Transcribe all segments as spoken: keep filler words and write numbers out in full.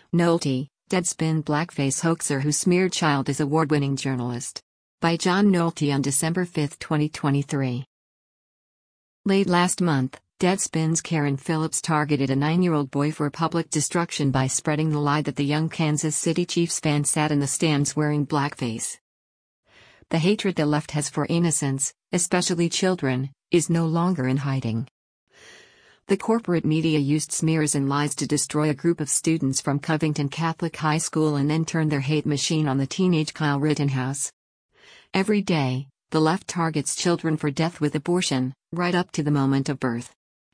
Nolte, Deadspin blackface hoaxer who smeared child as award-winning journalist. By John Nolte on December fifth, twenty twenty-three. Late last month, Deadspin's Karen Phillips targeted a nine-year-old boy for public destruction by spreading the lie that the young Kansas City Chiefs fan sat in the stands wearing blackface. The hatred the left has for innocents, especially children, is no longer in hiding. The corporate media used smears and lies to destroy a group of students from Covington Catholic High School and then turned their hate machine on the teenage Kyle Rittenhouse. Every day, the left targets children for death with abortion, right up to the moment of birth.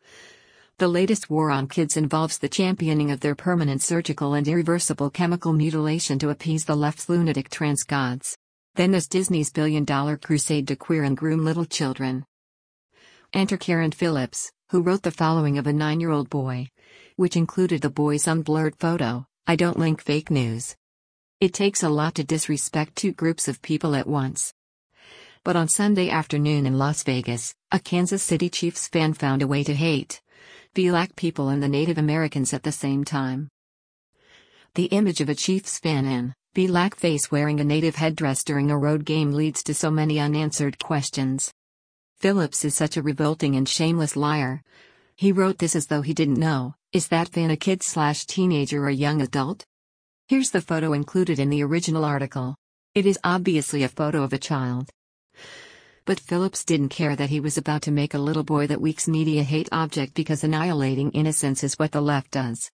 The latest war on kids involves the championing of their permanent surgical and irreversible chemical mutilation to appease the left's lunatic trans gods. Then there's Disney's billion-dollar crusade to queer and groom little children. Enter Karen Phillips, who wrote the following of a nine-year-old boy, which included the boy's unblurred photo. I don't link fake news. It takes a lot to disrespect two groups of people at once. But on Sunday afternoon in Las Vegas, a Kansas City Chiefs fan found a way to hate Black people and the Native Americans at the same time. The image of a Chiefs fan in blackface wearing a native headdress during a road game leads to so many unanswered questions. Phillips is such a revolting and shameless liar. He wrote this as though he didn't know. Is that fan a kid slash teenager or young adult? Here's the photo included in the original article. It is obviously a photo of a child. But Phillips didn't care that he was about to make a little boy that week's media hate object because annihilating innocence is what the left does.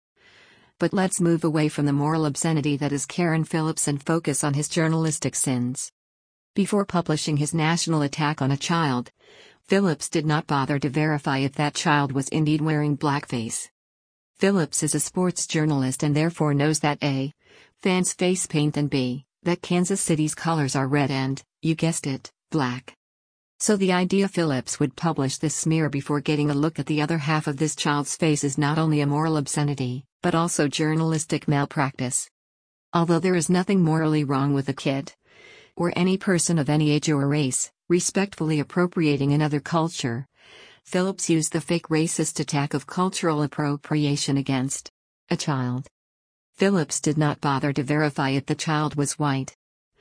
But let's move away from the moral obscenity that is Karen Phillips and focus on his journalistic sins. Before publishing his national attack on a child, Phillips did not bother to verify if that child was indeed wearing blackface. Phillips is a sports journalist and therefore knows that A. fans face paint and B. that Kansas City's colors are red and, you guessed it, black. So the idea Phillips would publish this smear before getting a look at the other half of this child's face is not only a moral obscenity, but also journalistic malpractice. Although there is nothing morally wrong with a kid, or any person of any age or race, respectfully appropriating another culture, Phillips used the fake racist attack of cultural appropriation against a child. Phillips did not bother to verify if the child was white.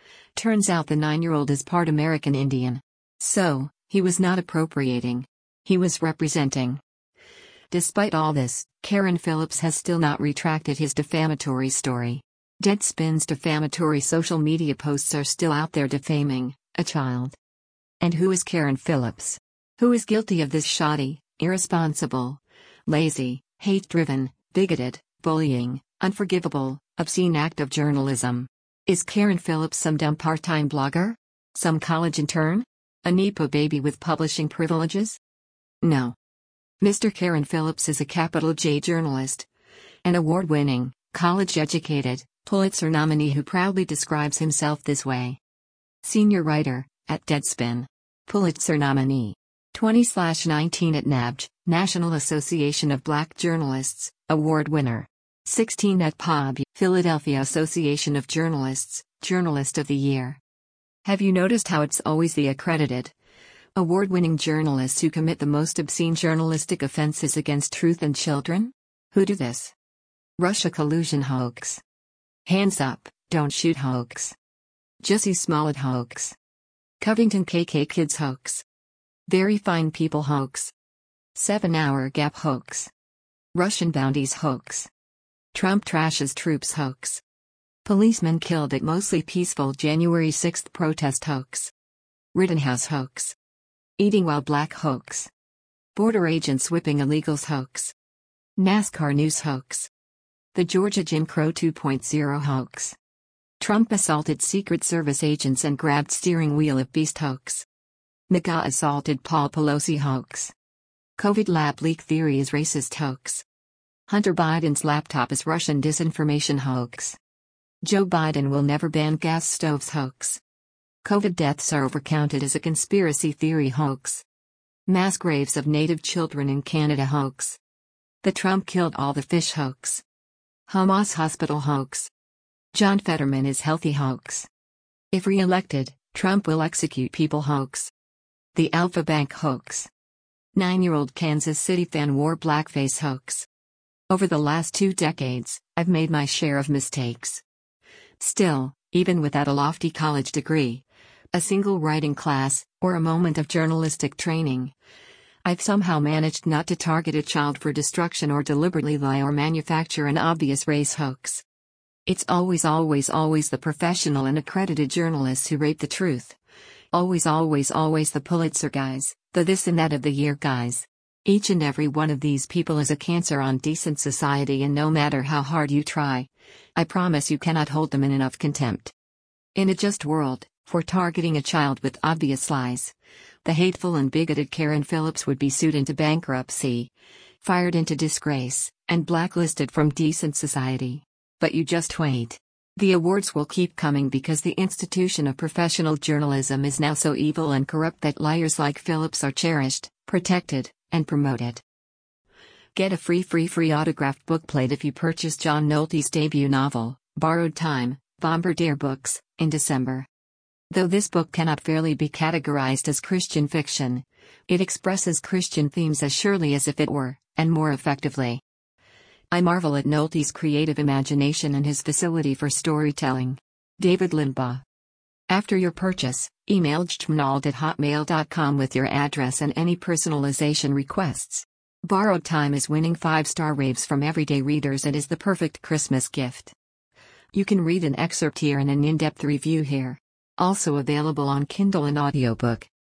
Turns out the nine-year-old is part American Indian. So, he was not appropriating. He was representing. Despite all this, Karen Phillips has still not retracted his defamatory story. Deadspin's defamatory social media posts are still out there defaming a child. And who is Karen Phillips? Who is guilty of this shoddy, irresponsible, lazy, hate-driven, bigoted, bullying, unforgivable, obscene act of journalism? Is Karen Phillips some dumb part-time blogger? Some college intern? A Nepo baby with publishing privileges? No. Mister Karen Phillips is a capital J journalist. An award-winning, college-educated, Pulitzer nominee who proudly describes himself this way. Senior writer, at Deadspin. Pulitzer nominee. twenty nineteen at N A B J, National Association of Black Journalists, award winner. sixteen at P O B, Philadelphia Association of Journalists, Journalist of the Year. Have you noticed how it's always the accredited, award-winning journalists who commit the most obscene journalistic offenses against truth and children? Who do this? Russia collusion hoax. Hands up, don't shoot hoax. Jussie Smollett hoax. Covington K K kids hoax. Very fine people hoax. Seven-hour Gap hoax. Russian bounties hoax. Trump trashes troops hoax. Policemen killed at mostly peaceful January sixth protest hoax. Rittenhouse hoax. Eating while black hoax. Border agents whipping illegals hoax. NASCAR news hoax. The Georgia Jim Crow two point oh hoax. Trump assaulted Secret Service agents and grabbed steering wheel of beast hoax. MAGA assaulted Paul Pelosi hoax. COVID lab leak theory is racist hoax. Hunter Biden's laptop is Russian disinformation hoax. Joe Biden will never ban gas stoves hoax. COVID deaths are overcounted as a conspiracy theory hoax. Mass graves of native children in Canada hoax. The Trump killed all the fish hoax. Hamas hospital hoax. John Fetterman is healthy hoax. If re-elected, Trump will execute people hoax. The Alpha Bank hoax. Nine-year-old Kansas City fan wore blackface hoax. Over the last two decades, I've made my share of mistakes. Still, even without a lofty college degree, a single writing class, or a moment of journalistic training, I've somehow managed not to target a child for destruction or deliberately lie or manufacture an obvious race hoax. It's always always always the professional and accredited journalists who rate the truth. Always always always the Pulitzer guys, the this and that of the year guys. Each and every one of these people is a cancer on decent society, and no matter how hard you try, I promise you cannot hold them in enough contempt. In a just world, for targeting a child with obvious lies, the hateful and bigoted Karen Phillips would be sued into bankruptcy, fired into disgrace, and blacklisted from decent society. But you just wait. The awards will keep coming because the institution of professional journalism is now so evil and corrupt that liars like Phillips are cherished, protected, and promoted. Get a free free free autographed bookplate if you purchase John Nolte's debut novel, Borrowed Time, Bombardier Books, in December. Though this book cannot fairly be categorized as Christian fiction, it expresses Christian themes as surely as if it were, and more effectively. I marvel at Nolte's creative imagination and his facility for storytelling. David Limbaugh. After your purchase, email jtmnald at hotmail dot com with your address and any personalization requests. Borrowed Time is winning five-star raves from everyday readers and is the perfect Christmas gift. You can read an excerpt here and an in-depth review here. Also available on Kindle and audiobook.